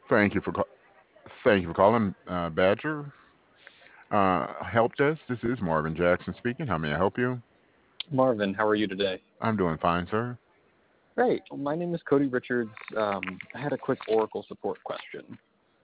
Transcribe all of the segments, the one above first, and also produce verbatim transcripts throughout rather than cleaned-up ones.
Thank you for ca- thank you for calling, uh, Badger. Uh, help desk. This is Marvin Jackson speaking. How may I help you? Marvin, how are you today? I'm doing fine, sir. Great. My name is Cody Richards. Um, I had a quick Oracle support question.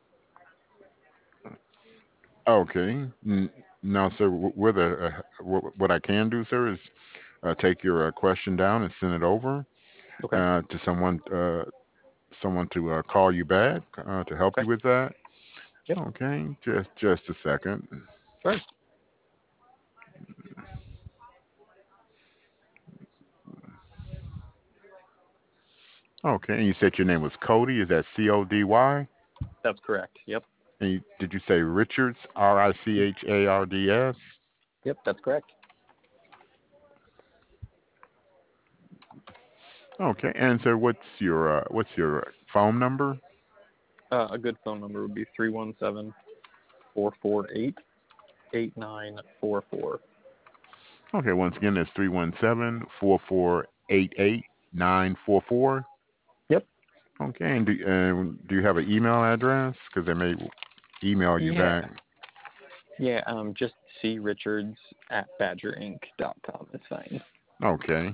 Okay. N- Now, sir, wh- what, uh, what, what I can do, sir, is uh, take your uh, question down and send it over Okay. uh, to someone uh, someone to uh, call you back uh, to help Okay. you with that. Yep. Okay. Just just a second. Sure. Okay. And you said your name was Cody. Is that C O D Y? That's correct. Yep. And you, did you say Richards? R I C H A R D S? Yep. That's correct. Okay. And so what's your uh, what's your phone number? Uh, a good phone number would be three one seven four four eight eight nine four four. Okay. Once again, that's three one seven four four eight eight nine four four. Yep. Okay. And do, uh, do you have an email address? Because they may email you Yeah. back. Yeah. Um, just c richards at badger inc dot com is fine. Okay.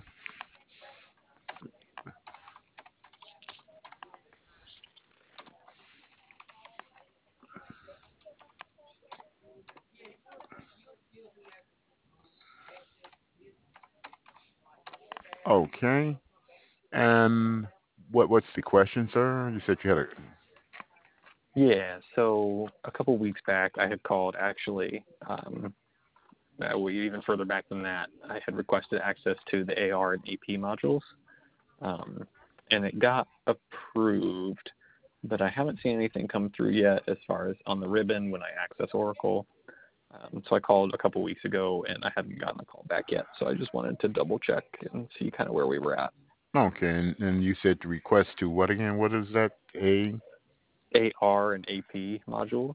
Okay. And what what's the question, sir? You said you had a. Yeah. So a couple weeks back, I had called actually. Um, uh, we even further back than that, I had requested access to the A R and A P modules. um, and it got approved, but I haven't seen anything come through yet as far as on the ribbon when I access Oracle. Um, so I called a couple weeks ago, and I hadn't gotten a call back yet. So I just wanted to double check and see kind of where we were at. Okay. And, and you said request to what again? What is that? A. A R and A P modules.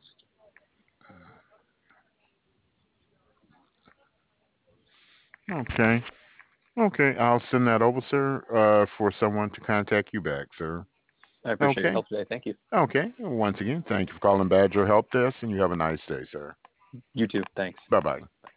Okay. Okay. I'll send that over, sir, uh, for someone to contact you back, sir. I appreciate your Okay. help today. Thank you. Okay. Once again, thank you for calling Badger Help Desk, and you have a nice day, sir. You too. Thanks. Bye bye.